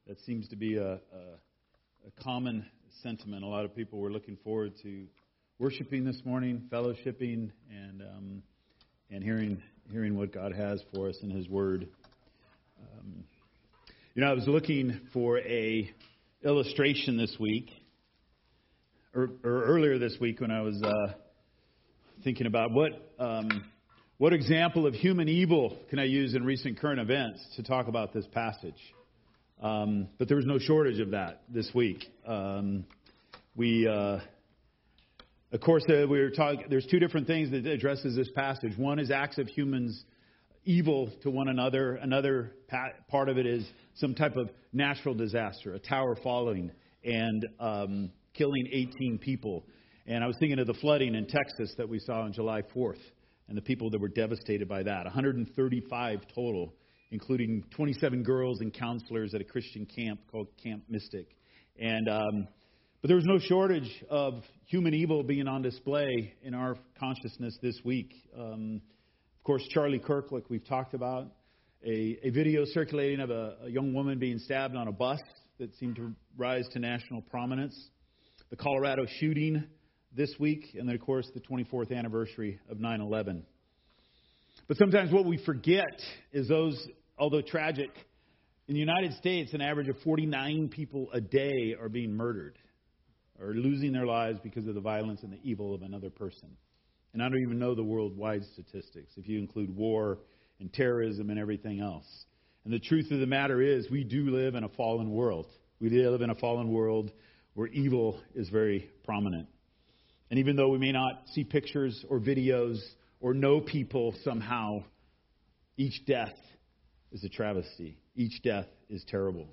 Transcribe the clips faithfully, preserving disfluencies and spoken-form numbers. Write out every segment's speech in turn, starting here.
That seems to be a, a, a common sentiment. A lot of people were looking forward to worshiping this morning, fellowshipping, and um, and hearing hearing what God has for us in His Word. Um, you know, I was looking for a illustration this week, or, or earlier this week when I was uh, thinking about what um, what example of human evil can I use in recent current events to talk about this passage. Um, but there was no shortage of that this week. Um, we, uh, of course, uh, we were talking. There's two different things that addresses this passage. One is acts of humans evil to one another. Another pa- part of it is some type of natural disaster, a tower falling and um, killing eighteen people. And I was thinking of the flooding in Texas that we saw on July fourth, and the people that were devastated by that. one hundred thirty-five total, including twenty-seven girls and counselors at a Christian camp called Camp Mystic. And um, but there was no shortage of human evil being on display in our consciousness this week. Um, of course, Charlie Kirk, like we've talked about, a, a video circulating of a, a young woman being stabbed on a bus that seemed to rise to national prominence. The Colorado shooting this week, and then, of course, the twenty-fourth anniversary of nine eleven. But sometimes what we forget is those, although tragic, in the United States, an average of forty-nine people a day are being murdered or losing their lives because of the violence and the evil of another person. And I don't even know the worldwide statistics, if you include war and terrorism and everything else. And the truth of the matter is, we do live in a fallen world. We live in a fallen world where evil is very prominent. And even though we may not see pictures or videos or know people somehow, each death is a travesty. Each death is terrible.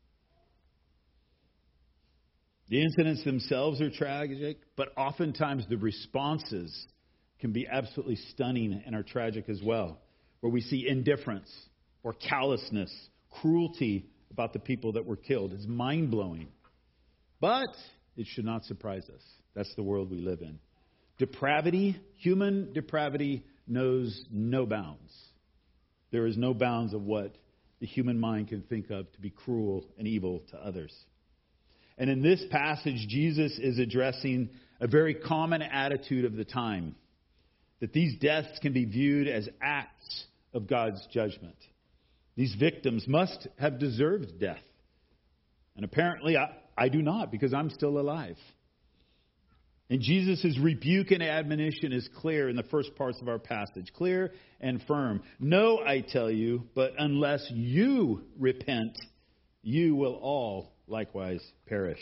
The incidents themselves are tragic, but oftentimes the responses can be absolutely stunning and are tragic as well, where we see indifference or callousness, cruelty about the people that were killed. It's mind-blowing. But it should not surprise us. That's the world we live in. Depravity, human depravity, knows no bounds. There is no bounds of what the human mind can think of to be cruel and evil to others. And in this passage, Jesus is addressing a very common attitude of the time, that these deaths can be viewed as acts of God's judgment. These victims must have deserved death. And apparently I, I do not, because I'm still alive. And Jesus' rebuke and admonition is clear in the first parts of our passage. Clear and firm. No, I tell you, but unless you repent, you will all likewise perish.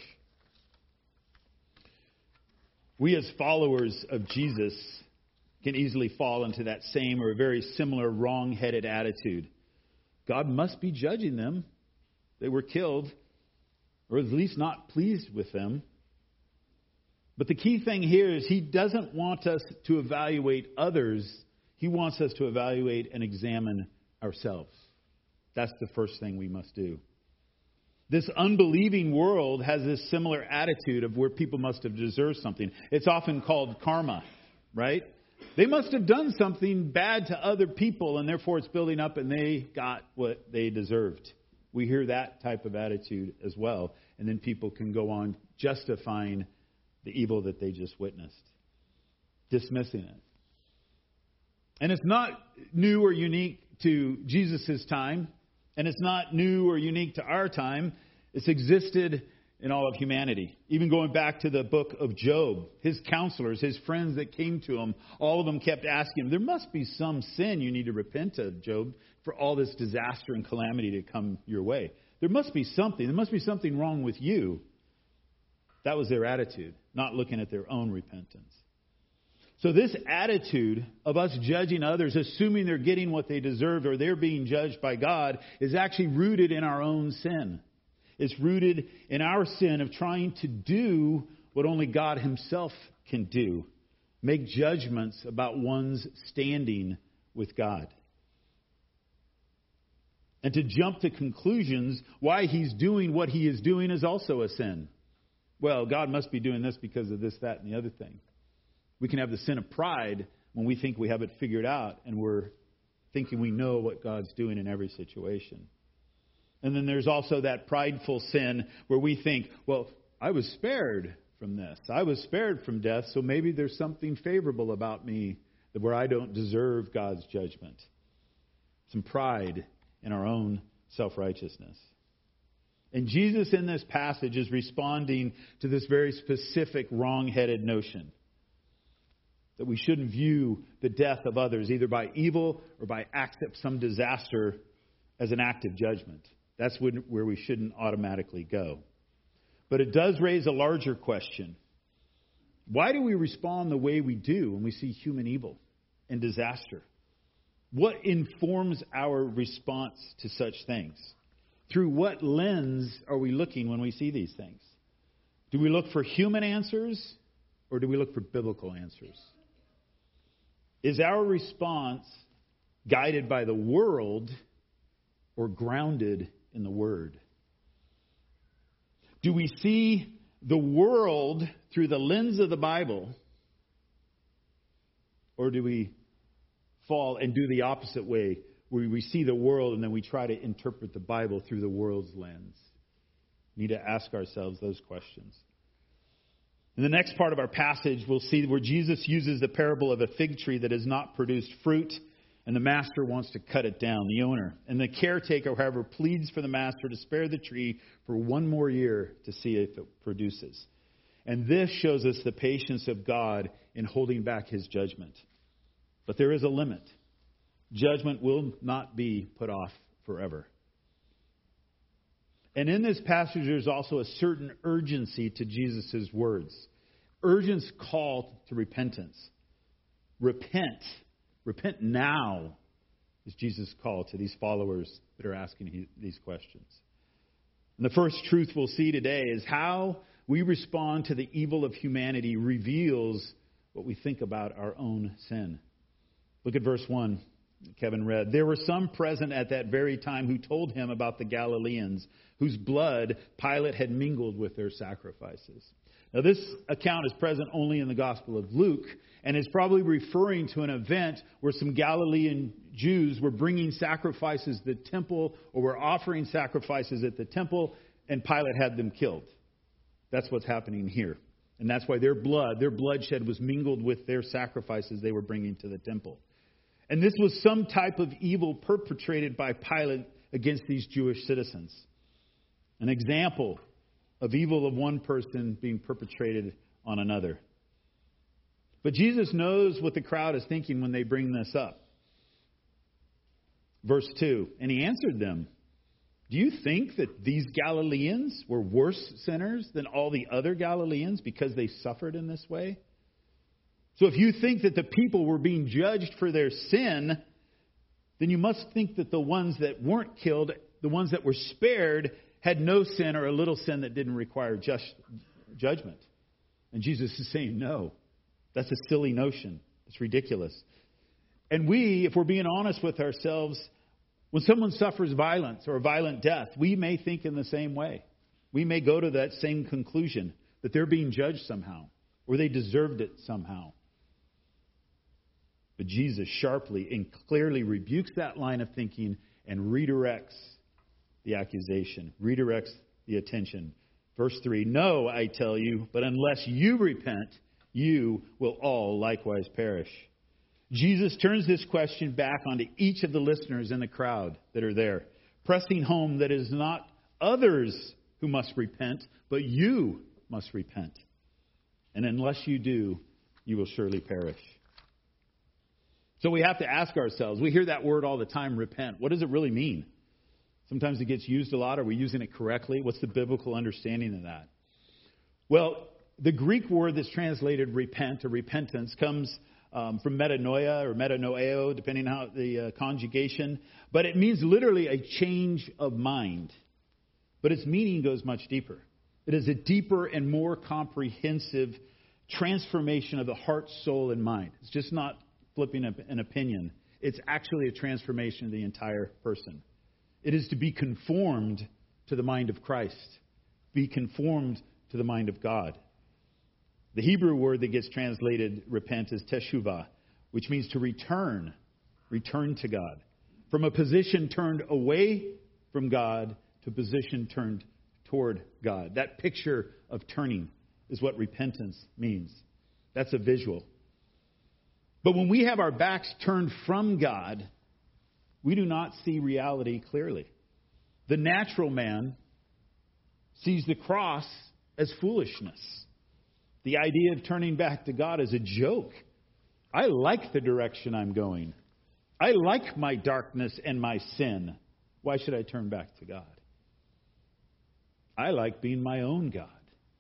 We as followers of Jesus can easily fall into that same or very similar wrong-headed attitude. God must be judging them. They were killed, or at least not pleased with them. But the key thing here is He doesn't want us to evaluate others. He wants us to evaluate and examine ourselves. That's the first thing we must do. This unbelieving world has this similar attitude of where people must have deserved something. It's often called karma, right? They must have done something bad to other people, and therefore it's building up and they got what they deserved. We hear that type of attitude as well. And then people can go on justifying the evil that they just witnessed, dismissing it. And it's not new or unique to Jesus' time, and it's not new or unique to our time. It's existed in all of humanity. Even going back to the book of Job, his counselors, his friends that came to him, all of them kept asking him, there must be some sin you need to repent of, Job, for all this disaster and calamity to come your way. There must be something. There must be something wrong with you. That was their attitude, not looking at their own repentance. So this attitude of us judging others, assuming they're getting what they deserved or they're being judged by God, is actually rooted in our own sin. It's rooted in our sin of trying to do what only God Himself can do. Make judgments about one's standing with God. And to jump to conclusions why He's doing what He is doing is also a sin. Well, God must be doing this because of this, that, and the other thing. We can have the sin of pride when we think we have it figured out and we're thinking we know what God's doing in every situation. And then there's also that prideful sin where we think, well, I was spared from this. I was spared from death, so maybe there's something favorable about me where I don't deserve God's judgment. Some pride in our own self-righteousness. And Jesus in this passage is responding to this very specific wrong-headed notion that we shouldn't view the death of others either by evil or by acts of some disaster as an act of judgment. That's where we shouldn't automatically go. But it does raise a larger question. Why do we respond the way we do when we see human evil and disaster? What informs our response to such things? Through what lens are we looking when we see these things? Do we look for human answers or do we look for biblical answers? Is our response guided by the world or grounded in the Word? Do we see the world through the lens of the Bible, or do we fall and do the opposite way, where we see the world and then we try to interpret the Bible through the world's lens? We need to ask ourselves those questions. In the next part of our passage, we'll see where Jesus uses the parable of a fig tree that has not produced fruit, and the master wants to cut it down, the owner. And the caretaker, however, pleads for the master to spare the tree for one more year to see if it produces. And this shows us the patience of God in holding back His judgment. But there is a limit. Judgment will not be put off forever. And in this passage, there's also a certain urgency to Jesus' words. Urgent call to repentance. Repent. Repent now is Jesus' call to these followers that are asking these questions. And the first truth we'll see today is how we respond to the evil of humanity reveals what we think about our own sin. Look at verse one. Kevin read, "There were some present at that very time who told him about the Galileans, whose blood Pilate had mingled with their sacrifices." Now, this account is present only in the Gospel of Luke, and is probably referring to an event where some Galilean Jews were bringing sacrifices to the temple, or were offering sacrifices at the temple, and Pilate had them killed. That's what's happening here. And that's why their blood, their bloodshed was mingled with their sacrifices they were bringing to the temple. And this was some type of evil perpetrated by Pilate against these Jewish citizens. An example of evil of one person being perpetrated on another. But Jesus knows what the crowd is thinking when they bring this up. Verse two, "And he answered them, 'Do you think that these Galileans were worse sinners than all the other Galileans because they suffered in this way?' So if you think that the people were being judged for their sin, then you must think that the ones that weren't killed, the ones that were spared, had no sin or a little sin that didn't require just judgment." And Jesus is saying, no, that's a silly notion. It's ridiculous. And we, if we're being honest with ourselves, when someone suffers violence or a violent death, we may think in the same way. We may go to that same conclusion, that they're being judged somehow, or they deserved it somehow. But Jesus sharply and clearly rebukes that line of thinking and redirects the accusation, redirects the attention. Verse three, "No, I tell you, but unless you repent, you will all likewise perish." Jesus turns this question back onto each of the listeners in the crowd that are there, pressing home that it is not others who must repent, but you must repent. And unless you do, you will surely perish. So we have to ask ourselves, we hear that word all the time, repent. What does it really mean? Sometimes it gets used a lot. Are we using it correctly? What's the biblical understanding of that? Well, the Greek word that's translated repent or repentance comes um, from metanoia or metanoeo, depending on how the uh, conjugation. But it means literally a change of mind. But its meaning goes much deeper. It is a deeper and more comprehensive transformation of the heart, soul, and mind. It's just not flipping an opinion. It's actually a transformation of the entire person. It is to be conformed to the mind of Christ. Be conformed to the mind of God. The Hebrew word that gets translated repent is teshuvah, which means to return, return to God. From a position turned away from God to position turned toward God. That picture of turning is what repentance means. That's a visual. But when we have our backs turned from God, we do not see reality clearly. The natural man sees the cross as foolishness. The idea of turning back to God is a joke. I like the direction I'm going. I like my darkness and my sin. Why should I turn back to God? I like being my own God.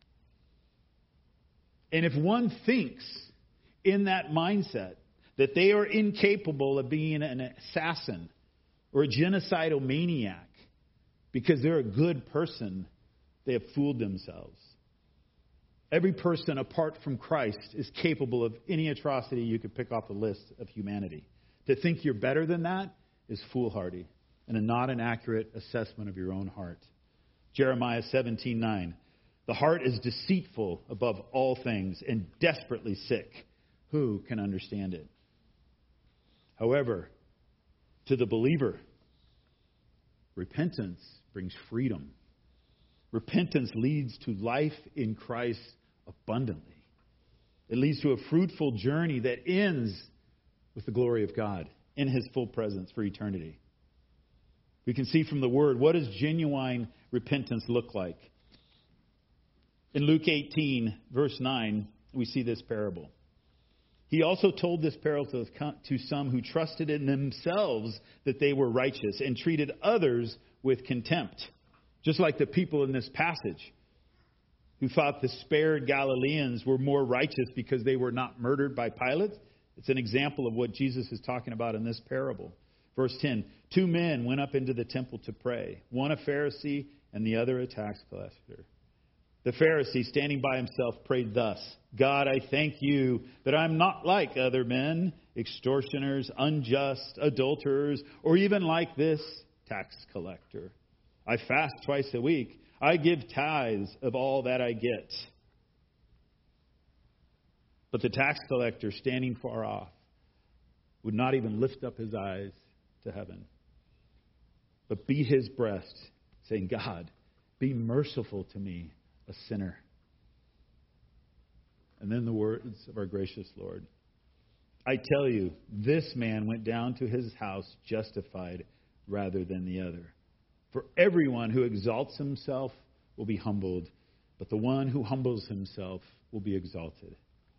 And if one thinks in that mindset that they are incapable of being an assassin or a genocidal maniac because they're a good person, they have fooled themselves. Every person apart from Christ is capable of any atrocity you could pick off the list of humanity. To think you're better than that is foolhardy and a not an accurate assessment of your own heart. Jeremiah seventeen nine. The heart is deceitful above all things and desperately sick. Who can understand it? However, to the believer, repentance brings freedom. Repentance leads to life in Christ abundantly. It leads to a fruitful journey that ends with the glory of God in His full presence for eternity. We can see from the Word, what does genuine repentance look like? In Luke eighteen, verse nine, we see this parable. He also told this parable to, to some who trusted in themselves that they were righteous and treated others with contempt. Just like the people in this passage who thought the spared Galileans were more righteous because they were not murdered by Pilate. It's an example of what Jesus is talking about in this parable. Verse ten, two men went up into the temple to pray, one a Pharisee and the other a tax collector. The Pharisee, standing by himself, prayed thus, God, I thank you that I'm not like other men, extortioners, unjust, adulterers, or even like this tax collector. I fast twice a week. I give tithes of all that I get. But the tax collector, standing far off, would not even lift up his eyes to heaven, but beat his breast, saying, God, be merciful to me, a sinner. And then the words of our gracious Lord. I tell you, this man went down to his house justified rather than the other. For everyone who exalts himself will be humbled, but the one who humbles himself will be exalted.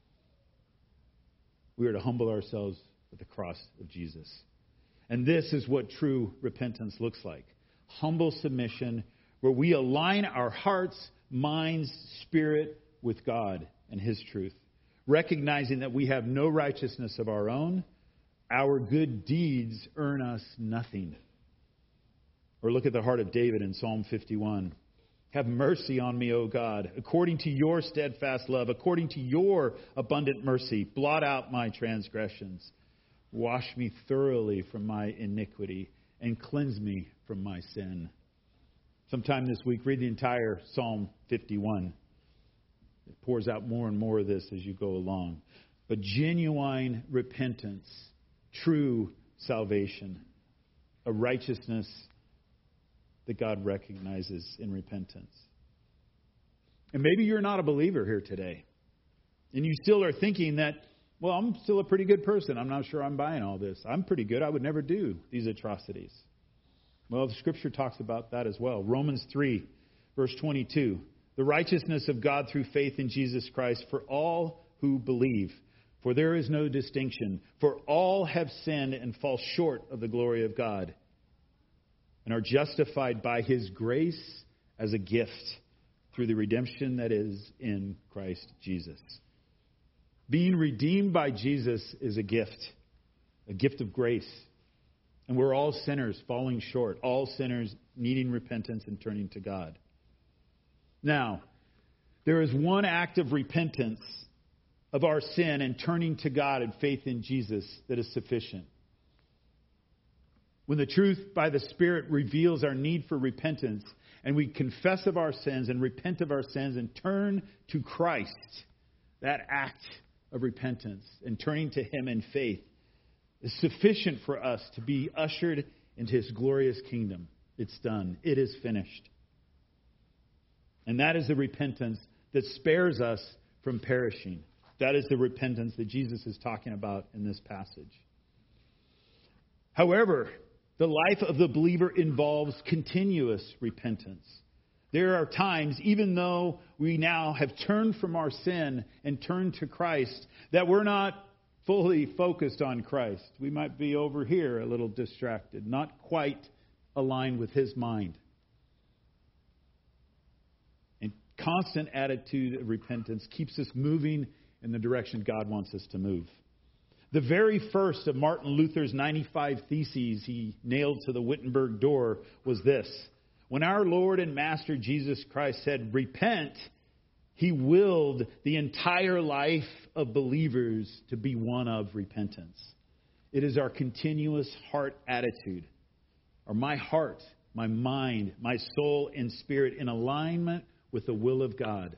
We are to humble ourselves at the cross of Jesus. And this is what true repentance looks like. Humble submission, where we align our hearts, minds, spirit with God and His truth. Recognizing that we have no righteousness of our own. Our good deeds earn us nothing. Or look at the heart of David in Psalm fifty-one. Have mercy on me, O God, according to your steadfast love, according to your abundant mercy. Blot out my transgressions. Wash me thoroughly from my iniquity and cleanse me from my sin. Sometime this week, read the entire Psalm fifty-one. It pours out more and more of this as you go along. But genuine repentance, true salvation, a righteousness that God recognizes in repentance. And maybe you're not a believer here today. And you still are thinking that, well, I'm still a pretty good person. I'm not sure I'm buying all this. I'm pretty good. I would never do these atrocities. Well, the Scripture talks about that as well. Romans three, verse twenty-two. The righteousness of God through faith in Jesus Christ for all who believe. For there is no distinction. For all have sinned and fall short of the glory of God, and are justified by His grace as a gift through the redemption that is in Christ Jesus. Being redeemed by Jesus is a gift, a gift of grace. And we're all sinners falling short, all sinners needing repentance and turning to God. Now, there is one act of repentance of our sin and turning to God and faith in Jesus that is sufficient. When the truth by the Spirit reveals our need for repentance, and we confess of our sins and repent of our sins and turn to Christ, that act of repentance and turning to Him in faith is sufficient for us to be ushered into His glorious kingdom. It's done. It is finished. And that is the repentance that spares us from perishing. That is the repentance that Jesus is talking about in this passage. However, the life of the believer involves continuous repentance. There are times, even though we now have turned from our sin and turned to Christ, that we're not fully focused on Christ. We might be over here a little distracted, not quite aligned with His mind. And constant attitude of repentance keeps us moving in the direction God wants us to move. The very first of Martin Luther's ninety-five Theses he nailed to the Wittenberg door was this: when our Lord and Master Jesus Christ said, "Repent," He willed the entire life of believers to be one of repentance. It is our continuous heart attitude, or my heart, my mind, my soul and spirit in alignment with the will of God.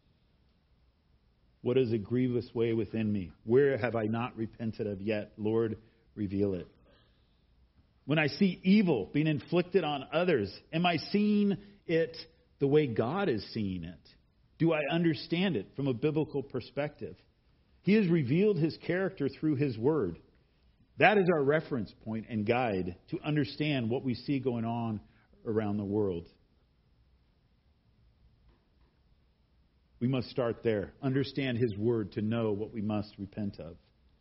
What is a grievous way within me? Where have I not repented of yet? Lord, reveal it. When I see evil being inflicted on others, am I seeing it the way God is seeing it? Do I understand it from a biblical perspective? He has revealed His character through His Word. That is our reference point and guide to understand what we see going on around the world. We must start there. Understand His Word to know what we must repent of.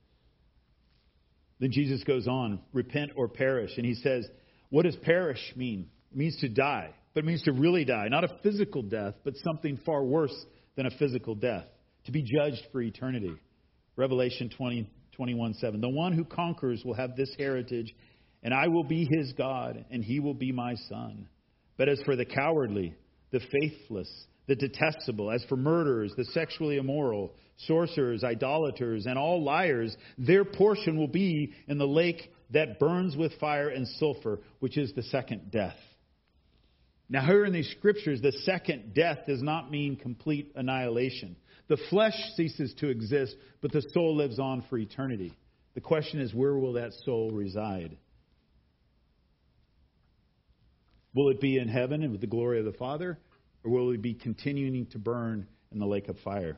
Then Jesus goes on, repent or perish. And He says, what does perish mean? It means to die. But it means to really die. Not a physical death, but something far worse than a physical death. To be judged for eternity. Revelation twenty, twenty-one, seven. The one who conquers will have this heritage, and I will be his God, and he will be my son. But as for the cowardly, the faithless, the detestable, as for murderers, the sexually immoral, sorcerers, idolaters, and all liars, their portion will be in the lake that burns with fire and sulfur, which is the second death. Now, here in these scriptures, the second death does not mean complete annihilation. The flesh ceases to exist, but the soul lives on for eternity. The question is, where will that soul reside? Will it be in heaven and with the glory of the Father? Or will it be continuing to burn in the lake of fire?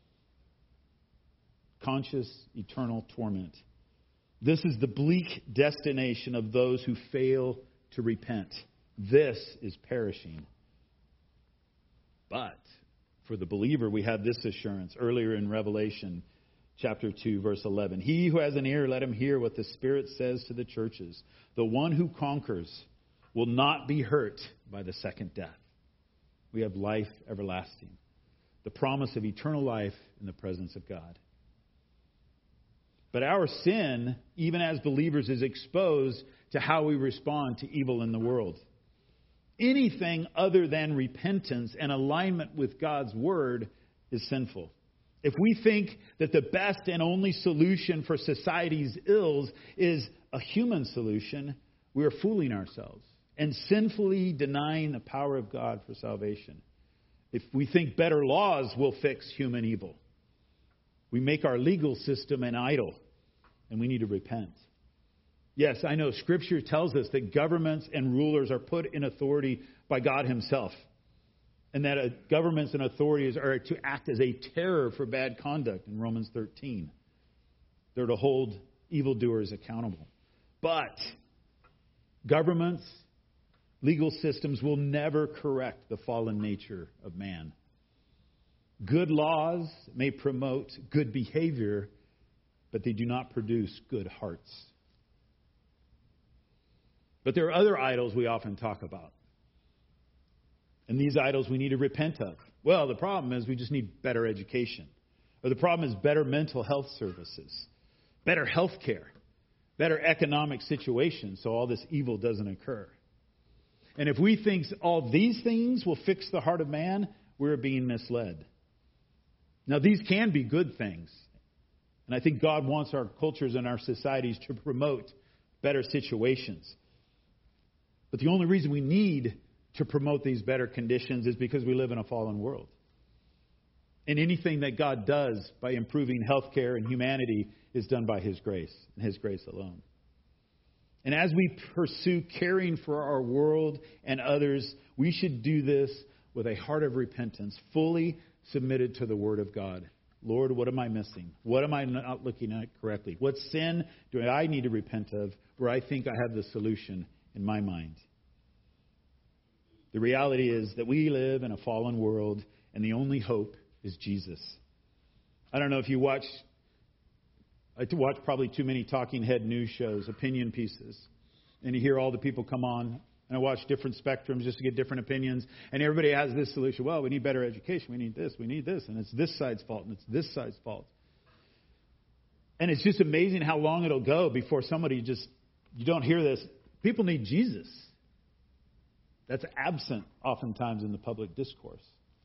Conscious, eternal torment. This is the bleak destination of those who fail to repent. This is perishing. But for the believer, we have this assurance earlier in Revelation chapter two, verse eleven. He who has an ear, let him hear what the Spirit says to the churches. The one who conquers will not be hurt by the second death. We have life everlasting. The promise of eternal life in the presence of God. But our sin, even as believers, is exposed to how we respond to evil in the world. Anything other than repentance and alignment with God's Word is sinful. If we think that the best and only solution for society's ills is a human solution, we are fooling ourselves and sinfully denying the power of God for salvation. If we think better laws will fix human evil, we make our legal system an idol, and we need to repent. Yes, I know Scripture tells us that governments and rulers are put in authority by God Himself, and that uh, governments and authorities are to act as a terror for bad conduct in Romans thirteen. They're to hold evildoers accountable. But governments, legal systems will never correct the fallen nature of man. Good laws may promote good behavior, but they do not produce good hearts. But there are other idols we often talk about. And these idols we need to repent of. Well, the problem is we just need better education. Or the problem is better mental health services, better health care, better economic situations so all this evil doesn't occur. And if we think all these things will fix the heart of man, we're being misled. Now, these can be good things. And I think God wants our cultures and our societies to promote better situations. But the only reason we need to promote these better conditions is because we live in a fallen world. And anything that God does by improving healthcare and humanity is done by His grace, and His grace alone. And as we pursue caring for our world and others, we should do this with a heart of repentance, fully submitted to the Word of God. Lord, what am I missing? What am I not looking at correctly? What sin do I need to repent of where I think I have the solution in my mind? The reality is that we live in a fallen world, and the only hope is Jesus. I don't know if you watch, I watch probably too many talking head news shows, opinion pieces, and you hear all the people come on, and I watch different spectrums just to get different opinions, and everybody has this solution. Well, we need better education, we need this, we need this, and it's this side's fault, and it's this side's fault. And it's just amazing how long it'll go before somebody just, you don't hear this. People need Jesus. That's absent oftentimes in the public discourse.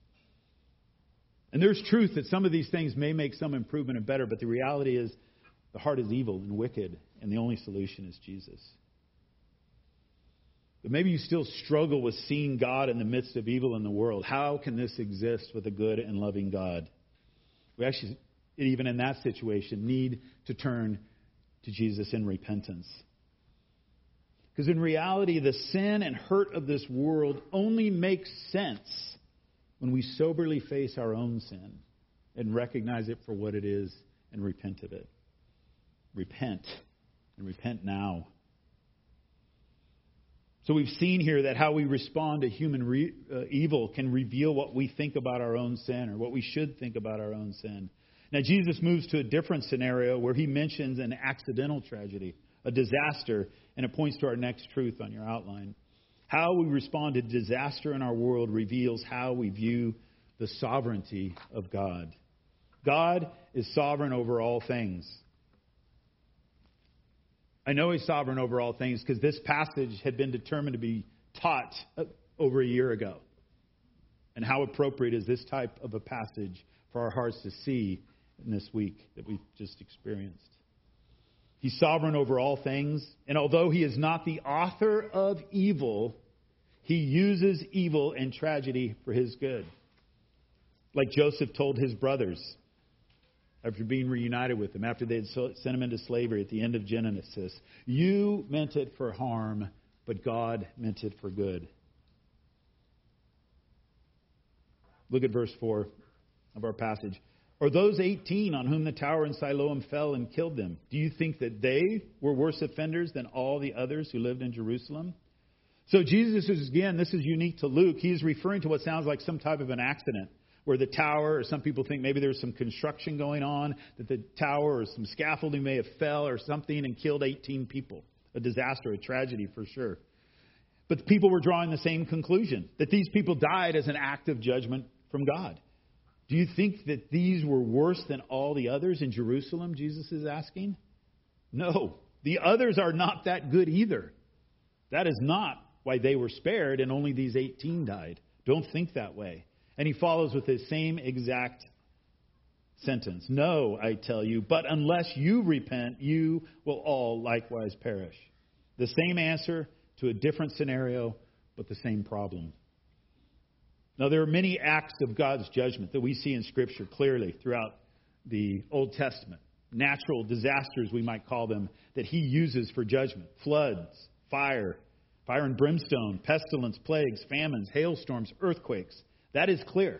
And there's truth that some of these things may make some improvement and better, but the reality is the heart is evil and wicked, and the only solution is Jesus. But maybe you still struggle with seeing God in the midst of evil in the world. How can this exist with a good and loving God? We actually, even in that situation, need to turn to Jesus in repentance. Because in reality, the sin and hurt of this world only makes sense when we soberly face our own sin and recognize it for what it is and repent of it. Repent. And repent now. So we've seen here that how we respond to human re- uh, evil can reveal what we think about our own sin or what we should think about our own sin. Now Jesus moves to a different scenario where he mentions an accidental tragedy, a disaster, and it points to our next truth on your outline. How we respond to disaster in our world reveals how we view the sovereignty of God. God is sovereign over all things. I know He's sovereign over all things because this passage had been determined to be taught over a year ago. And how appropriate is this type of a passage for our hearts to see in this week that we've just experienced. He's sovereign over all things. And although He is not the author of evil, He uses evil and tragedy for His good. Like Joseph told his brothers after being reunited with them, after they had sent him into slavery at the end of Genesis, you meant it for harm, but God meant it for good. Look at verse four of our passage. Or those eighteen on whom the tower in Siloam fell and killed them, do you think that they were worse offenders than all the others who lived in Jerusalem? So Jesus is, again, this is unique to Luke. He is referring to what sounds like some type of an accident where the tower, or some people think maybe there was some construction going on, that the tower or some scaffolding may have fell or something and killed eighteen people. A disaster, a tragedy for sure. But the people were drawing the same conclusion, that these people died as an act of judgment from God. Do you think that these were worse than all the others in Jerusalem, Jesus is asking? No. The others are not that good either. That is not why they were spared and only these eighteen died. Don't think that way. And he follows with the same exact sentence. No, I tell you, but unless you repent, you will all likewise perish. The same answer to a different scenario, but the same problem. Now, there are many acts of God's judgment that we see in Scripture clearly throughout the Old Testament. Natural disasters, we might call them, that He uses for judgment. Floods, fire, fire and brimstone, pestilence, plagues, famines, hailstorms, earthquakes. That is clear.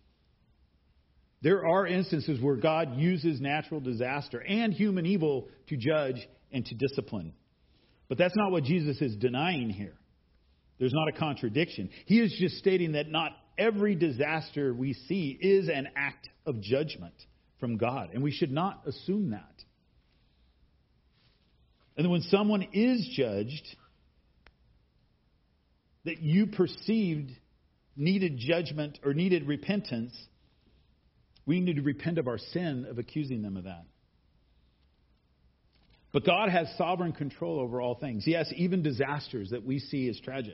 There are instances where God uses natural disaster and human evil to judge and to discipline. But that's not what Jesus is denying here. There's not a contradiction. He is just stating that not every disaster we see is an act of judgment from God. And we should not assume that. And when someone is judged that you perceived needed judgment or needed repentance, we need to repent of our sin of accusing them of that. But God has sovereign control over all things. Yes, even disasters that we see as tragic.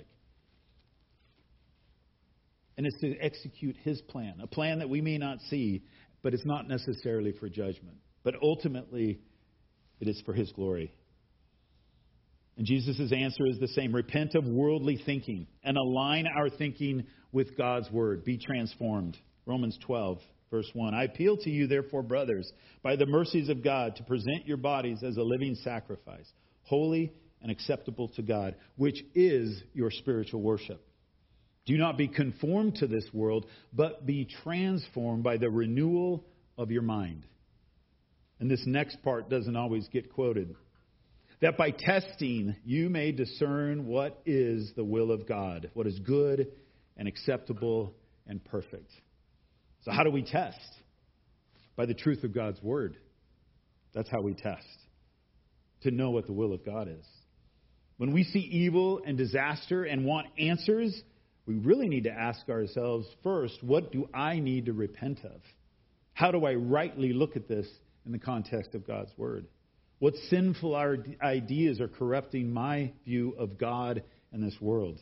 And it's to execute His plan, a plan that we may not see, but it's not necessarily for judgment. But ultimately, it is for His glory. And Jesus' answer is the same. Repent of worldly thinking and align our thinking with God's Word. Be transformed. Romans twelve, verse one. I appeal to you, therefore, brothers, by the mercies of God, to present your bodies as a living sacrifice, holy and acceptable to God, which is your spiritual worship. Do not be conformed to this world, but be transformed by the renewal of your mind. And this next part doesn't always get quoted. That by testing you may discern what is the will of God, what is good and acceptable and perfect. So how do we test? By the truth of God's Word. That's how we test. To know what the will of God is. When we see evil and disaster and want answers, we really need to ask ourselves first, what do I need to repent of? How do I rightly look at this in the context of God's Word? What sinful ideas are corrupting my view of God and this world?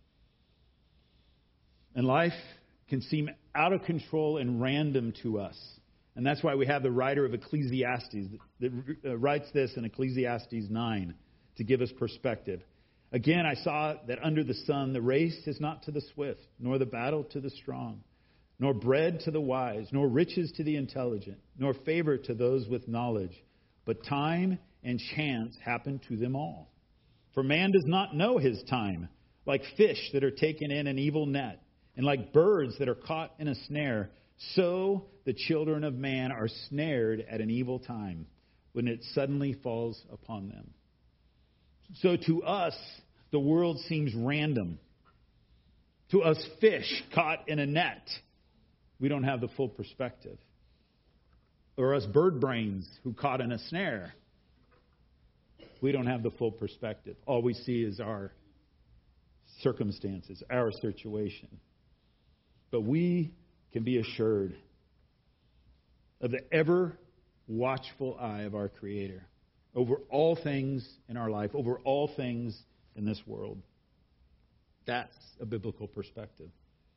And life can seem out of control and random to us. And that's why we have the writer of Ecclesiastes that writes this in Ecclesiastes nine to give us perspective. Again, I saw that under the sun the race is not to the swift, nor the battle to the strong, nor bread to the wise, nor riches to the intelligent, nor favor to those with knowledge. But time and chance happen to them all. For man does not know his time, like fish that are taken in an evil net, and like birds that are caught in a snare, so the children of man are snared at an evil time, when it suddenly falls upon them. So to us, the world seems random. To us, fish caught in a net, we don't have the full perspective. Or us bird brains who caught in a snare, we don't have the full perspective. All we see is our circumstances, our situation. But we can be assured of the ever watchful eye of our Creator over all things in our life, over all things in this world. That's a biblical perspective.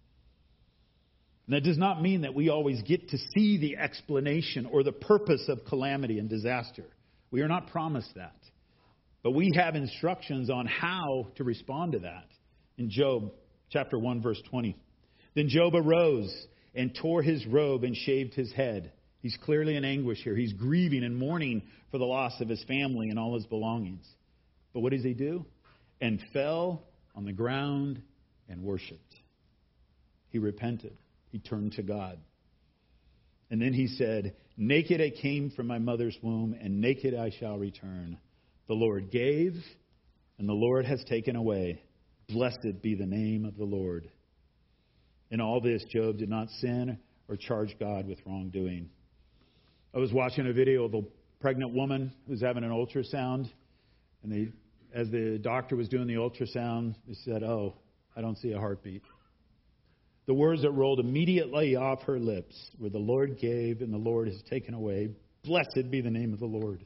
And that does not mean that we always get to see the explanation or the purpose of calamity and disaster. We are not promised that. But we have instructions on how to respond to that. In Job chapter one, verse twenty. Then Job arose and tore his robe and shaved his head. He's clearly in anguish here. He's grieving and mourning for the loss of his family and all his belongings. But what does he do? And fell on the ground and worshipped. He repented. He turned to God. And then he said, naked I came from my mother's womb, and naked I shall return. The Lord gave, and the Lord has taken away. Blessed be the name of the Lord. In all this, Job did not sin or charge God with wrongdoing. I was watching a video of a pregnant woman who's having an ultrasound. And they, as the doctor was doing the ultrasound, they said, oh, I don't see a heartbeat. The words that rolled immediately off her lips were, the Lord gave and the Lord has taken away. Blessed be the name of the Lord.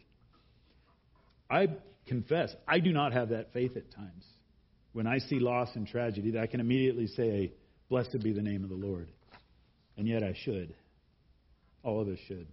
I confess, I do not have that faith at times. When I see loss and tragedy, that I can immediately say, blessed be the name of the Lord. And yet I should. All of us should.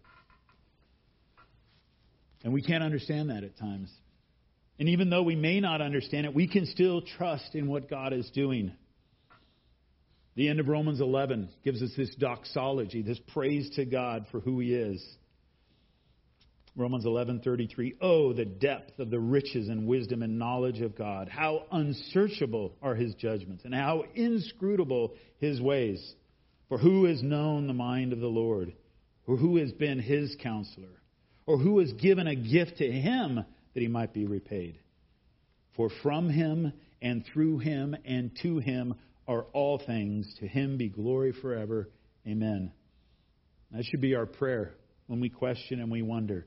And we can't understand that at times. And even though we may not understand it, we can still trust in what God is doing. The end of Romans eleven gives us this doxology, this praise to God for who He is. Romans eleven thirty-three. Oh, the depth of the riches and wisdom and knowledge of God. How unsearchable are His judgments and how inscrutable His ways. For who has known the mind of the Lord? Or who has been His counselor? Or who has given a gift to Him that He might be repaid? For from Him and through Him and to Him are all things. To Him be glory forever. Amen. That should be our prayer when we question and we wonder.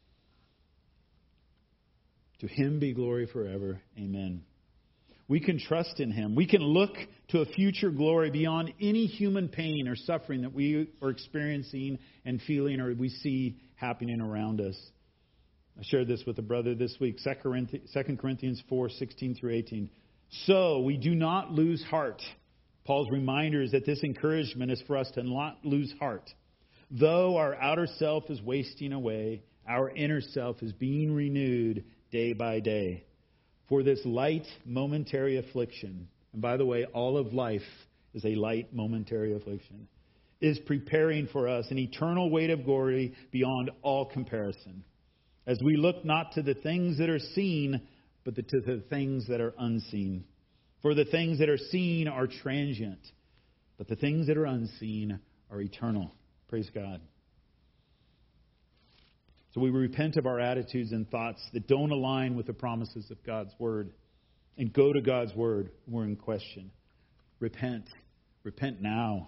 To Him be glory forever. Amen. We can trust in Him. We can look to a future glory beyond any human pain or suffering that we are experiencing and feeling or we see happening around us. I shared this with a brother this week, Second Corinthians four, sixteen through eighteen. So we do not lose heart. Paul's reminder is that this encouragement is for us to not lose heart. Though our outer self is wasting away, our inner self is being renewed day by day. For this light momentary affliction, and by the way, all of life is a light momentary affliction, is preparing for us an eternal weight of glory beyond all comparison. As we look not to the things that are seen, but the, to the things that are unseen. For the things that are seen are transient, but the things that are unseen are eternal. Praise God. So we repent of our attitudes and thoughts that don't align with the promises of God's Word and go to God's Word when we're in question. Repent. Repent now.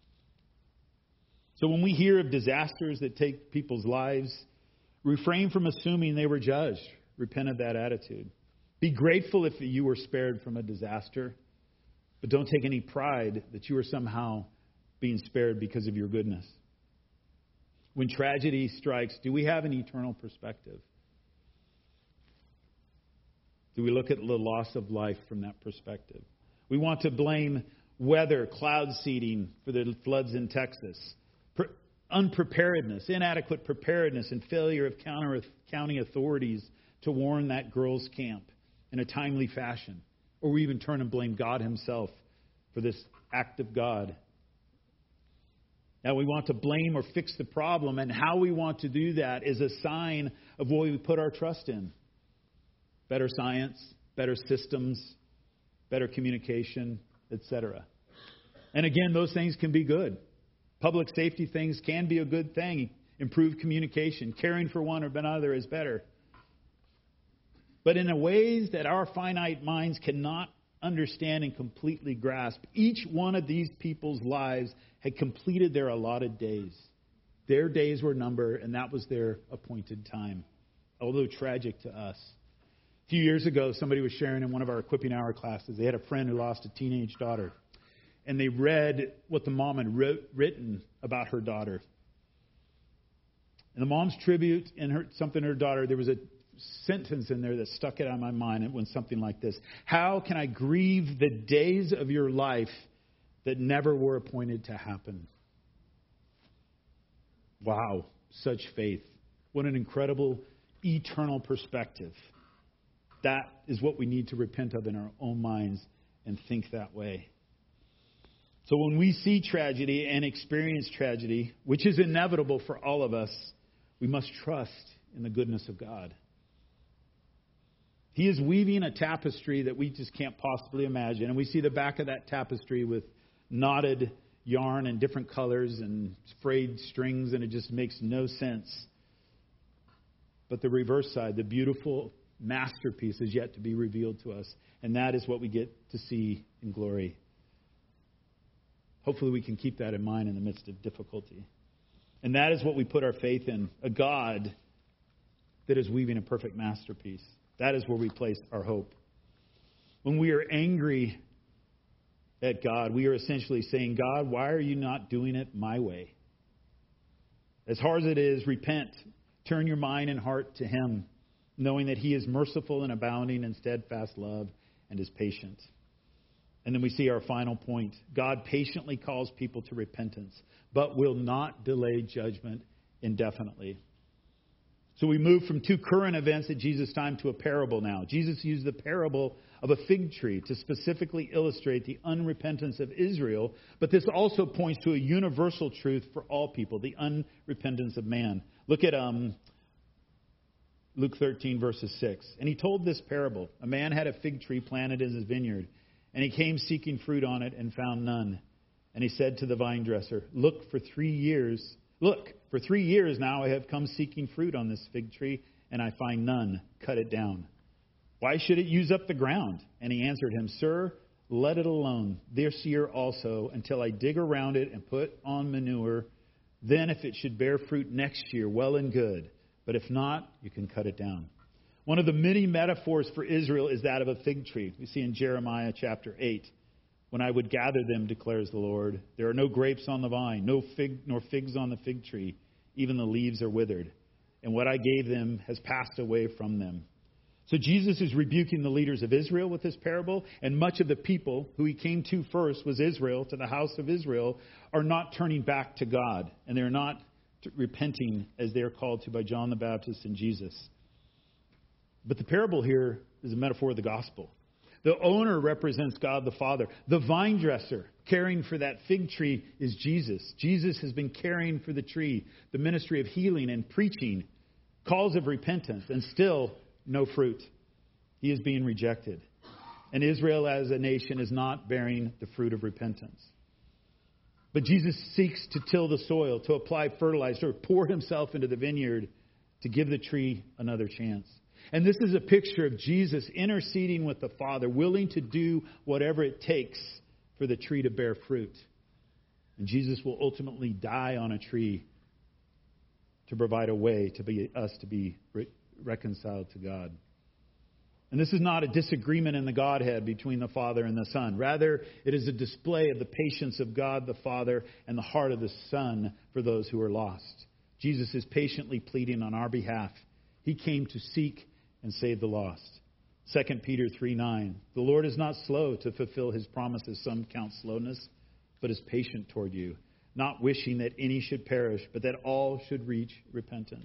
So when we hear of disasters that take people's lives, refrain from assuming they were judged. Repent of that attitude. Be grateful if you were spared from a disaster, but don't take any pride that you are somehow being spared because of your goodness. When tragedy strikes, do we have an eternal perspective? Do we look at the loss of life from that perspective? We want to blame weather, cloud seeding for the floods in Texas, per- unpreparedness, inadequate preparedness, and failure of counter- county authorities to warn that girls' camp in a timely fashion. Or we even turn and blame God Himself for this act of God. Now, we want to blame or fix the problem, and how we want to do that is a sign of what we put our trust in. Better science, better systems, better communication, et cetera. And again, those things can be good. Public safety things can be a good thing. Improved communication, caring for one or another is better. But in a ways that our finite minds cannot understand and completely grasp, each one of these people's lives had completed their allotted days. Their days were numbered, and that was their appointed time, although tragic to us. A few years ago, somebody was sharing in one of our Equipping Hour classes. They had a friend who lost a teenage daughter, and they read what the mom had wrote, written about her daughter. And the mom's tribute in her something to her daughter, there was a sentence in there that stuck it on my mind. It went something like this: how can I grieve the days of your life that never were appointed to happen? Wow, such faith. What an incredible eternal perspective. That is what we need to repent of in our own minds and think that way. So when we see tragedy and experience tragedy, which is inevitable for all of us, we must trust in the goodness of God. He is weaving a tapestry that we just can't possibly imagine. And we see the back of that tapestry with knotted yarn and different colors and frayed strings, and it just makes no sense. But the reverse side, the beautiful masterpiece, is yet to be revealed to us. And that is what we get to see in glory. Hopefully we can keep that in mind in the midst of difficulty. And that is what we put our faith in, a God that is weaving a perfect masterpiece. That is where we place our hope. When we are angry at God, we are essentially saying, God, why are you not doing it my way? As hard as it is, repent. Turn your mind and heart to Him, knowing that He is merciful and abounding in steadfast love and is patient. And then we see our final point. God patiently calls people to repentance, but will not delay judgment indefinitely. So we move from two current events at Jesus' time to a parable now. Jesus used the parable of a fig tree to specifically illustrate the unrepentance of Israel, but this also points to a universal truth for all people, the unrepentance of man. Look at um, Luke thirteen, verses six. And he told this parable. A man had a fig tree planted in his vineyard, and he came seeking fruit on it and found none. And he said to the vine dresser, Look, for three years... Look, for three years now I have come seeking fruit on this fig tree, and I find none. Cut it down. Why should it use up the ground? And he answered him, Sir, let it alone this year also, until I dig around it and put on manure. Then if it should bear fruit next year, well and good. But if not, you can cut it down. One of the many metaphors for Israel is that of a fig tree. We see in Jeremiah chapter eight. When I would gather them, declares the Lord, there are no grapes on the vine, no fig nor figs on the fig tree. Even the leaves are withered. And what I gave them has passed away from them. So Jesus is rebuking the leaders of Israel with this parable. And much of the people who He came to first was Israel, to the house of Israel, are not turning back to God. And they're not repenting as they are called to by John the Baptist and Jesus. But the parable here is a metaphor of the gospel. The owner represents God the Father. The vine dresser caring for that fig tree is Jesus. Jesus has been caring for the tree, the ministry of healing and preaching, calls of repentance, and still no fruit. He is being rejected. And Israel as a nation is not bearing the fruit of repentance. But Jesus seeks to till the soil, to apply fertilizer, pour himself into the vineyard to give the tree another chance. And this is a picture of Jesus interceding with the Father, willing to do whatever it takes for the tree to bear fruit. And Jesus will ultimately die on a tree to provide a way to be us to be re- reconciled to God. And this is not a disagreement in the Godhead between the Father and the Son. Rather, it is a display of the patience of God the Father and the heart of the Son for those who are lost. Jesus is patiently pleading on our behalf. He came to seek and save the lost. Second Peter three nine. The Lord is not slow to fulfill his promises, some count slowness, but is patient toward you, not wishing that any should perish, but that all should reach repentance.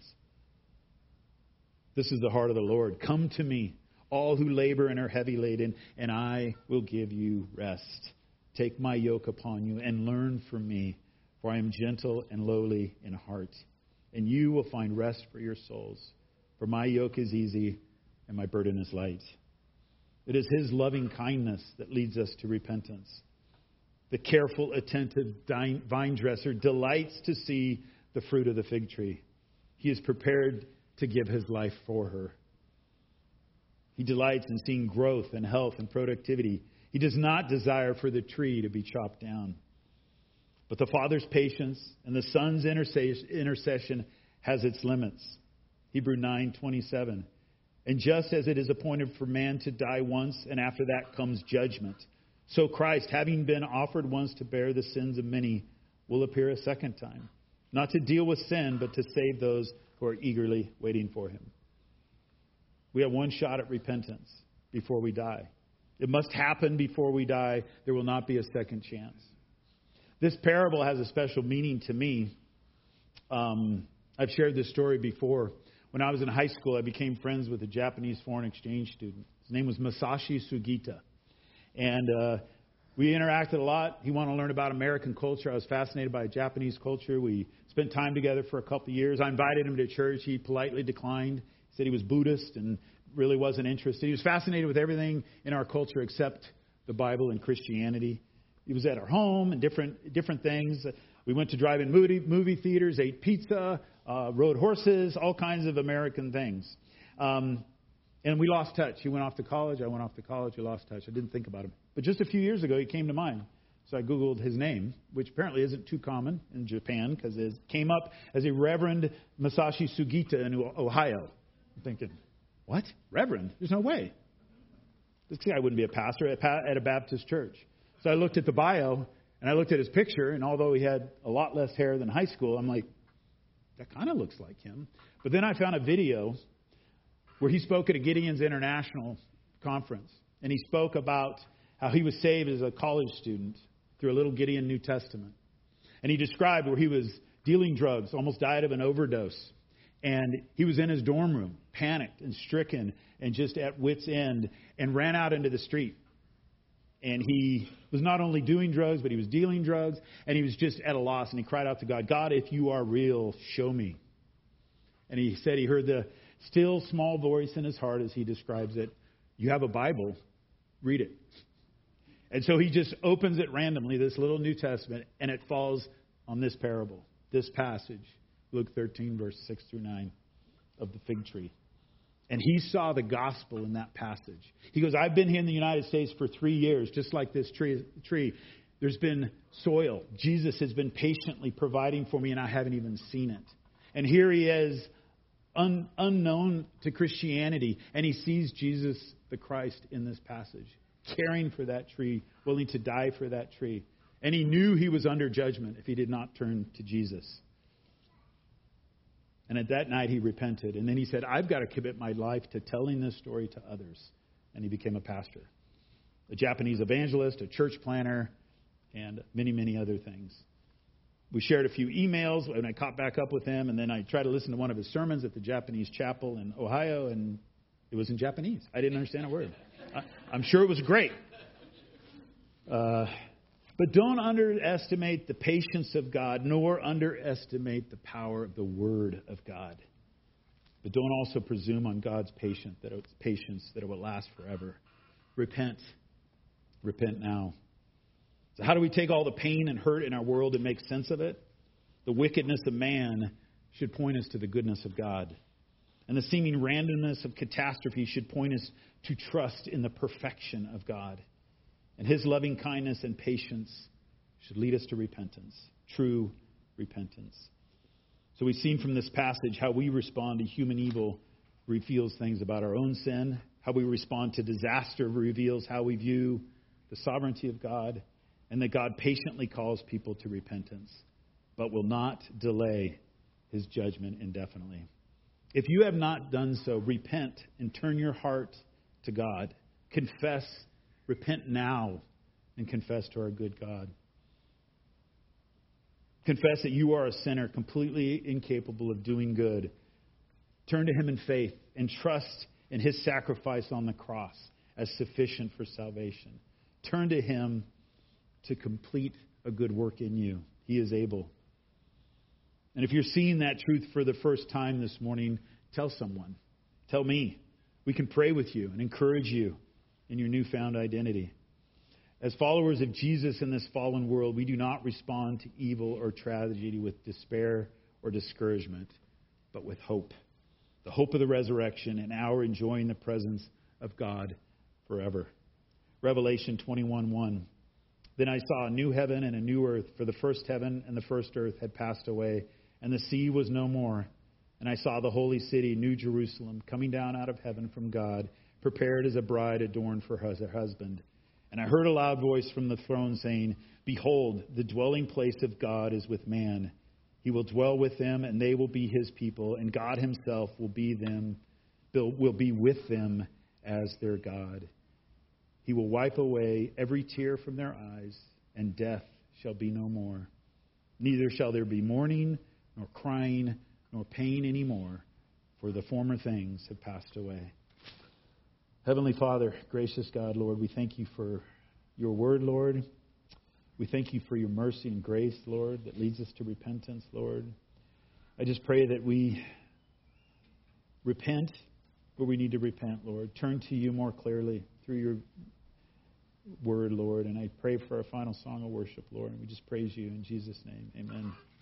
This is the heart of the Lord. Come to me, all who labor and are heavy laden, and I will give you rest. Take my yoke upon you and learn from me, for I am gentle and lowly in heart, and you will find rest for your souls. For my yoke is easy and my burden is light. It is his loving kindness that leads us to repentance. The careful, attentive vine dresser delights to see the fruit of the fig tree. He is prepared to give his life for her. He delights in seeing growth and health and productivity. He does not desire for the tree to be chopped down. But the Father's patience and the Son's intercession has its limits. Hebrews nine twenty-seven. And just as it is appointed for man to die once, and after that comes judgment, so Christ, having been offered once to bear the sins of many, will appear a second time, not to deal with sin, but to save those who are eagerly waiting for him. We have one shot at repentance before we die. It must happen before we die. There will not be a second chance. This parable has a special meaning to me. Um, I've shared this story before. When I was in high school, I became friends with a Japanese foreign exchange student. His name was Masashi Sugita. And uh, we interacted a lot. He wanted to learn about American culture. I was fascinated by Japanese culture. We spent time together for a couple of years. I invited him to church. He politely declined. He said he was Buddhist and really wasn't interested. He was fascinated with everything in our culture except the Bible and Christianity. He was at our home and different different things. We went to drive-in movie, movie theaters, ate pizza, uh, rode horses, all kinds of American things. Um, and we lost touch. He went off to college. I went off to college. We lost touch. I didn't think about him. But just a few years ago, he came to mind. So I Googled his name, which apparently isn't too common in Japan because it came up as a Reverend Masashi Sugita in Ohio. I'm thinking, what? Reverend? There's no way. This guy wouldn't be a pastor at a Baptist church. So I looked at the bio, and I looked at his picture, and although he had a lot less hair than high school, I'm like, that kind of looks like him. But then I found a video where he spoke at a Gideon's International conference, and he spoke about how he was saved as a college student through a little Gideon New Testament. And he described where he was dealing drugs, almost died of an overdose. And he was in his dorm room, panicked and stricken and just at wit's end, and ran out into the street. And he was not only doing drugs, but he was dealing drugs. And he was just at a loss. And he cried out to God, God, if you are real, show me. And he said he heard the still small voice in his heart as he describes it. You have a Bible, read it. And so he just opens it randomly, this little New Testament, and it falls on this parable, this passage, Luke thirteen, verse six through nine of the fig tree. And he saw the gospel in that passage. He goes, I've been here in the United States for three years, just like this tree. tree. There's been soil. Jesus has been patiently providing for me, and I haven't even seen it. And here he is, un, unknown to Christianity, and he sees Jesus the Christ in this passage, caring for that tree, willing to die for that tree. And he knew he was under judgment if he did not turn to Jesus. And at that night, he repented. And then he said, I've got to commit my life to telling this story to others. And he became a pastor, a Japanese evangelist, a church planner, and many, many other things. We shared a few emails, and I caught back up with him. And then I tried to listen to one of his sermons at the Japanese chapel in Ohio, and it was in Japanese. I didn't understand a word. I, I'm sure it was great. Uh, but don't underestimate the patience of God, nor underestimate the power of the Word of God. But don't also presume on God's patience that it's patience that it will last forever. Repent. Repent now. So how do we take all the pain and hurt in our world and make sense of it? The wickedness of man should point us to the goodness of God. And the seeming randomness of catastrophe should point us to trust in the perfection of God. And His loving kindness and patience should lead us to repentance, true repentance. So we've seen from this passage how we respond to human evil reveals things about our own sin. How we respond to disaster reveals how we view the sovereignty of God. And that God patiently calls people to repentance, but will not delay His judgment indefinitely. If you have not done so, repent and turn your heart to God. Confess, repent now, and confess to our good God. Confess that you are a sinner, completely incapable of doing good. Turn to Him in faith and trust in His sacrifice on the cross as sufficient for salvation. Turn to Him to complete a good work in you. He is able. And if you're seeing that truth for the first time this morning, tell someone. Tell me. We can pray with you and encourage you in your newfound identity. As followers of Jesus in this fallen world, we do not respond to evil or tragedy with despair or discouragement, but with hope. The hope of the resurrection and our enjoying the presence of God forever. Revelation twenty-one one. Then I saw a new heaven and a new earth, for the first heaven and the first earth had passed away, and the sea was no more. And I saw the holy city, New Jerusalem, coming down out of heaven from God, prepared as a bride adorned for her husband. And I heard a loud voice from the throne saying, Behold, the dwelling place of God is with man. He will dwell with them, and they will be His people, and God Himself will be them, will be with them as their God. He will wipe away every tear from their eyes, and death shall be no more. Neither shall there be mourning, nor crying, nor pain anymore, for the former things have passed away. Heavenly Father, gracious God, Lord, we thank You for Your word, Lord. We thank You for Your mercy and grace, Lord, that leads us to repentance, Lord. I just pray that we repent where we need to repent, Lord. Turn to You more clearly through Your word, Lord. And I pray for our final song of worship, Lord. And we just praise You in Jesus' name. Amen.